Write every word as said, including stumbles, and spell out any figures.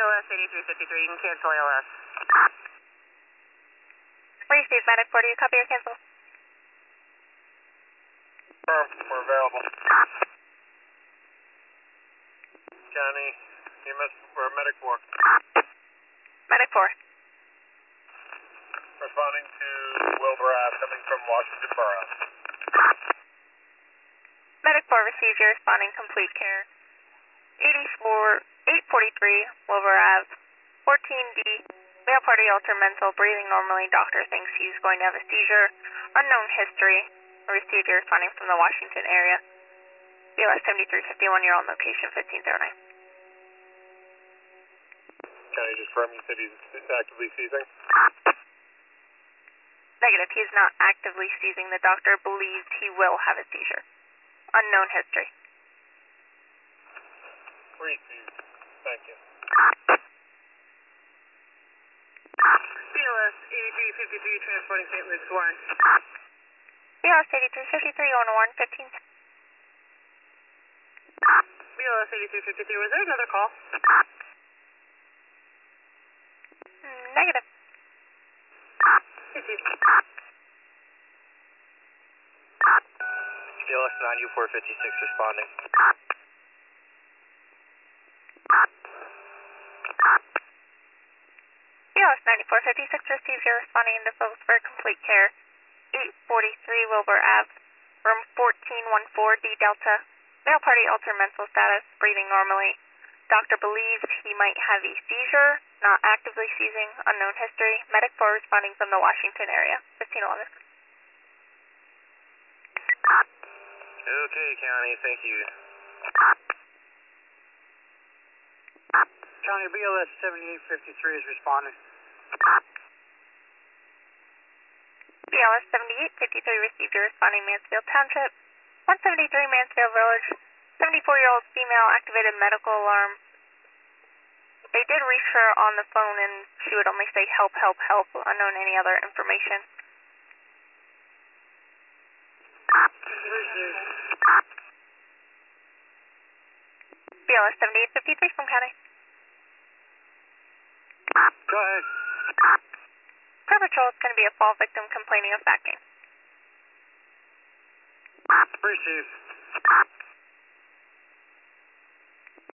L S eighty-three fifty-three, you can cancel A L S. Receive medic four, do you copy or cancel? Confirm, we're available. County, E M S, we're medic four. Medic four. Responding to Wilbur Ave coming from Washington Borough. Medic four received, you're responding complete care. eighty-four, eight forty-three, Wilbur Ave, fourteen D, male party altered mental, breathing normally, doctor thinks he's going to have a seizure, unknown history, received, you're responding from the Washington area. B L S seventy-three fifty-one, you're on location fifteen oh nine. County, just confirm you said he's actively seizing? Negative, he is not actively seizing. The doctor believes he will have a seizure. Unknown history. Received. Thank you. B L S eighty-three fifty-three, transporting Saint Luke's Warren. B L S eighty-three fifty-three, on Warren, fifteen. B L S eighty-three fifty-three, was there another call? Negative. Received. B L S ninety-four fifty-six responding. B L S ninety-four fifty-six received, you're responding to Phillipsburg complete care. eight forty-three Wilbur Ave, room fourteen fourteen D Delta, male party altered mental status, breathing normally. Doctor believes he might have a seizure, not actively seizing, unknown history. Medic four responding from the Washington area, fifteen eleven. Okay, County, thank you. County, B L S seventy-eight fifty-three is responding. B L S seventy-eight fifty-three received, you're responding Mansfield Township, one seventy-three Mansfield Village, seventy-four-year-old female activated medical alarm. They did reach her on the phone and she would only say help, help, help, unknown any other information. B L S seventy-eight fifty-three from County. Go ahead. Per patrol, it's going to be a fall victim complaining of backing. Received.